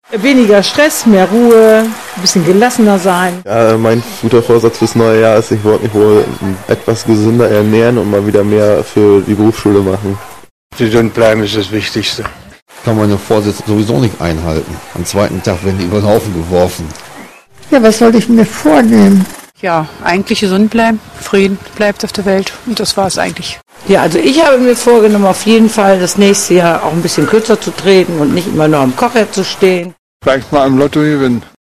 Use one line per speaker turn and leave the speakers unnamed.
Weniger Stress, mehr Ruhe, ein bisschen gelassener sein.
Ja, mein guter Vorsatz fürs neue Jahr ist, ich wollte mich wohl etwas gesünder ernähren und mal wieder mehr für die Berufsschule machen.
Gesund bleiben ist das Wichtigste.
Kann meine Vorsätze sowieso nicht einhalten. Am zweiten Tag werden die über den Haufen geworfen.
Ja, was soll ich mir vornehmen?
Ja, eigentlich gesund bleiben, Frieden bleibt auf der Welt und das war es eigentlich.
Ja, also ich habe mir vorgenommen, auf jeden Fall das nächste Jahr auch ein bisschen kürzer zu treten und nicht immer nur am Kocher zu stehen.
Vielleicht mal im Lotto gewinnen.